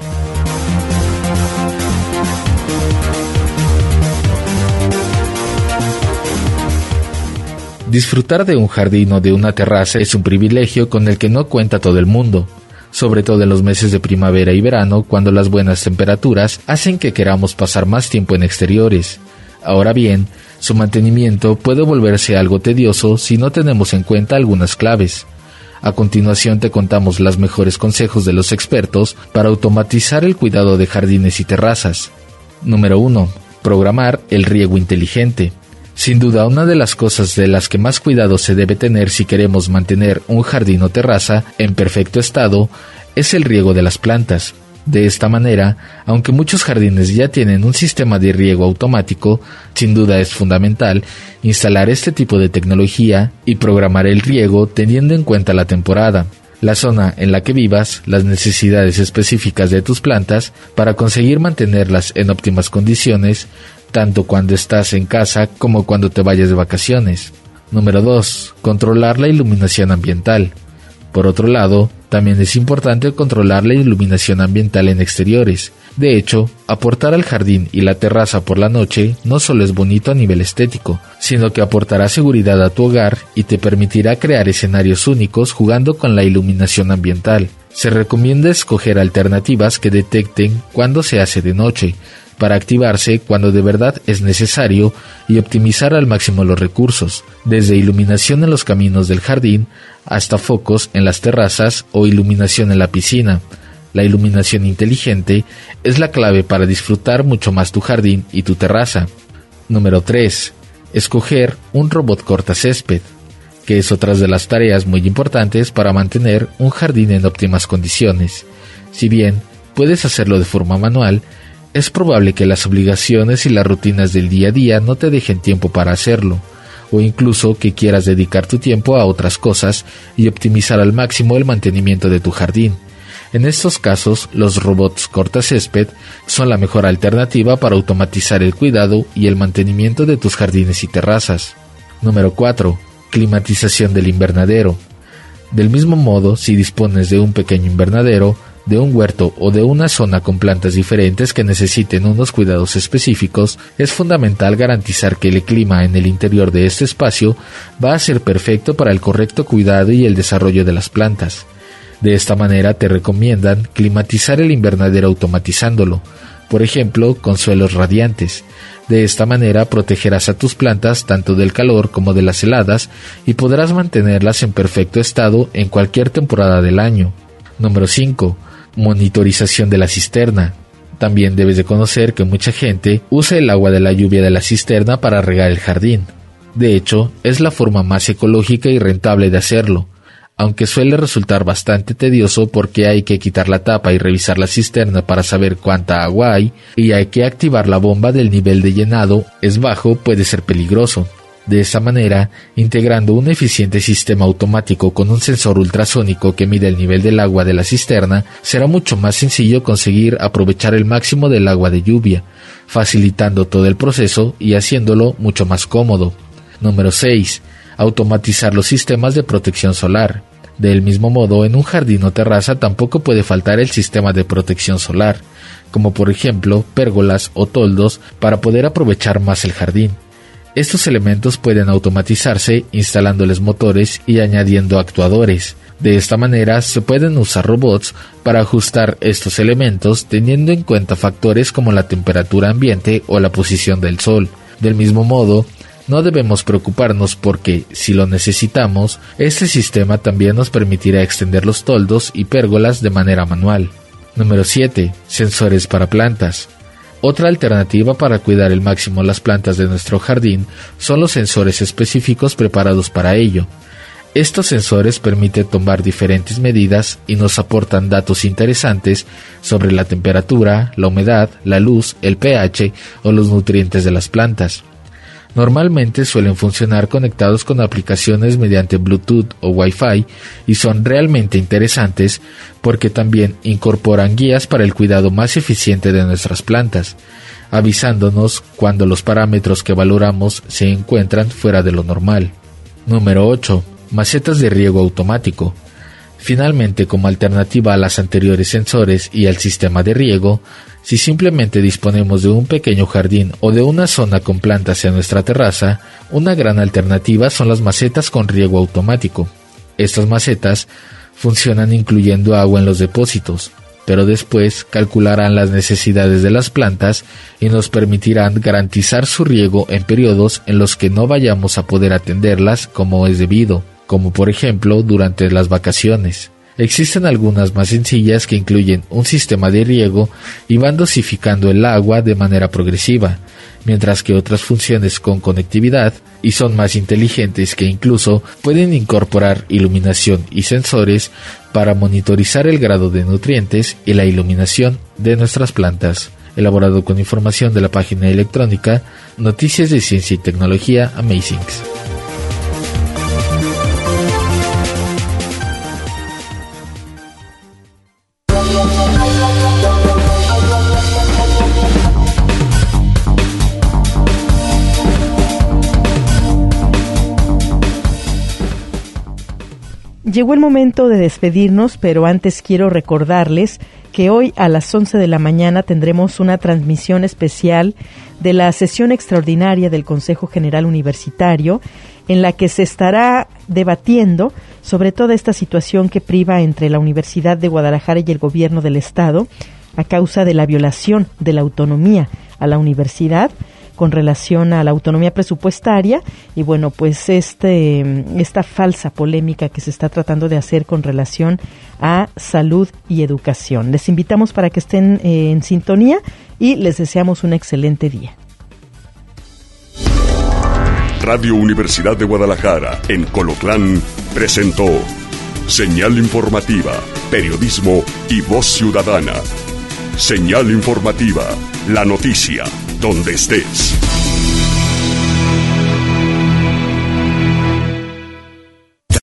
Disfrutar de un jardín o de una terraza es un privilegio con el que no cuenta todo el mundo, sobre todo en los meses de primavera y verano, cuando las buenas temperaturas hacen que queramos pasar más tiempo en exteriores. Ahora bien, su mantenimiento puede volverse algo tedioso si no tenemos en cuenta algunas claves. A continuación te contamos los mejores consejos de los expertos para automatizar el cuidado de jardines y terrazas. Número 1. Programar el riego inteligente. Sin duda, una de las cosas de las que más cuidado se debe tener si queremos mantener un jardín o terraza en perfecto estado es el riego de las plantas. De esta manera, aunque muchos jardines ya tienen un sistema de riego automático, sin duda es fundamental instalar este tipo de tecnología y programar el riego teniendo en cuenta la temporada, la zona en la que vivas, las necesidades específicas de tus plantas para conseguir mantenerlas en óptimas condiciones, tanto cuando estás en casa como cuando te vayas de vacaciones. Número 2. Controlar la iluminación ambiental. Por otro lado, también es importante controlar la iluminación ambiental en exteriores, De hecho, aportar al jardín y la terraza por la noche no solo es bonito a nivel estético, sino que aportará seguridad a tu hogar y te permitirá crear escenarios únicos jugando con la iluminación ambiental. Se recomienda escoger alternativas que detecten cuando se hace de noche, para activarse cuando de verdad es necesario y optimizar al máximo los recursos, desde iluminación en los caminos del jardín hasta focos en las terrazas o iluminación en la piscina. La iluminación inteligente es la clave para disfrutar mucho más tu jardín y tu terraza. Número 3. Escoger un robot cortacésped, que es otra de las tareas muy importantes para mantener un jardín en óptimas condiciones. Si bien puedes hacerlo de forma manual, es probable que las obligaciones y las rutinas del día a día no te dejen tiempo para hacerlo, o incluso que quieras dedicar tu tiempo a otras cosas y optimizar al máximo el mantenimiento de tu jardín. En estos casos, los robots cortacésped son la mejor alternativa para automatizar el cuidado y el mantenimiento de tus jardines y terrazas. Número 4. Climatización del invernadero. Del mismo modo, si dispones de un pequeño invernadero, de un huerto o de una zona con plantas diferentes que necesiten unos cuidados específicos, es fundamental garantizar que el clima en el interior de este espacio va a ser perfecto para el correcto cuidado y el desarrollo de las plantas. De esta manera te recomiendan climatizar el invernadero automatizándolo, por ejemplo, con suelos radiantes. De esta manera protegerás a tus plantas tanto del calor como de las heladas y podrás mantenerlas en perfecto estado en cualquier temporada del año. Número 5. Monitorización de la cisterna. También debes de conocer que mucha gente usa el agua de la lluvia de la cisterna para regar el jardín. De hecho, es la forma más ecológica y rentable de hacerlo, aunque suele resultar bastante tedioso porque hay que quitar la tapa y revisar la cisterna para saber cuánta agua hay, y hay que activar la bomba del nivel de llenado es bajo, puede ser peligroso. De esta manera, integrando un eficiente sistema automático con un sensor ultrasónico que mide el nivel del agua de la cisterna, será mucho más sencillo conseguir aprovechar el máximo del agua de lluvia, facilitando todo el proceso y haciéndolo mucho más cómodo. Número 6. Automatizar los sistemas de protección solar. Del mismo modo, en un jardín o terraza tampoco puede faltar el sistema de protección solar, como por ejemplo pérgolas o toldos para poder aprovechar más el jardín. Estos elementos pueden automatizarse instalándoles motores y añadiendo actuadores. De esta manera se pueden usar robots para ajustar estos elementos teniendo en cuenta factores como la temperatura ambiente o la posición del sol. Del mismo modo, no debemos preocuparnos porque, si lo necesitamos, este sistema también nos permitirá extender los toldos y pérgolas de manera manual. Número 7. Sensores para plantas. Otra alternativa para cuidar al máximo las plantas de nuestro jardín son los sensores específicos preparados para ello. Estos sensores permiten tomar diferentes medidas y nos aportan datos interesantes sobre la temperatura, la humedad, la luz, el pH o los nutrientes de las plantas. Normalmente suelen funcionar conectados con aplicaciones mediante Bluetooth o Wi-Fi y son realmente interesantes porque también incorporan guías para el cuidado más eficiente de nuestras plantas, avisándonos cuando los parámetros que valoramos se encuentran fuera de lo normal. Número 8. Macetas de riego automático. Finalmente, como alternativa a las anteriores sensores y al sistema de riego, si simplemente disponemos de un pequeño jardín o de una zona con plantas en nuestra terraza, una gran alternativa son las macetas con riego automático. Estas macetas funcionan incluyendo agua en los depósitos, pero después calcularán las necesidades de las plantas y nos permitirán garantizar su riego en periodos en los que no vayamos a poder atenderlas como es debido, como por ejemplo durante las vacaciones. Existen algunas más sencillas que incluyen un sistema de riego y van dosificando el agua de manera progresiva, mientras que otras funciones con conectividad y son más inteligentes que incluso pueden incorporar iluminación y sensores para monitorizar el grado de nutrientes y la iluminación de nuestras plantas. Elaborado con información de la página electrónica Noticias de Ciencia y Tecnología Amazings. Llegó el momento de despedirnos, pero antes quiero recordarles que hoy a las 11 de la mañana tendremos una transmisión especial de la sesión extraordinaria del Consejo General Universitario, en la que se estará debatiendo sobre toda esta situación que priva entre la Universidad de Guadalajara y el gobierno del Estado a causa de la violación de la autonomía a la universidad con relación a la autonomía presupuestaria y bueno, pues esta falsa polémica que se está tratando de hacer con relación a salud y educación. Les invitamos para que estén en sintonía y les deseamos un excelente día. Radio Universidad de Guadalajara en Colotlán presentó Señal Informativa, Periodismo y Voz Ciudadana. Señal Informativa, la noticia, donde estés.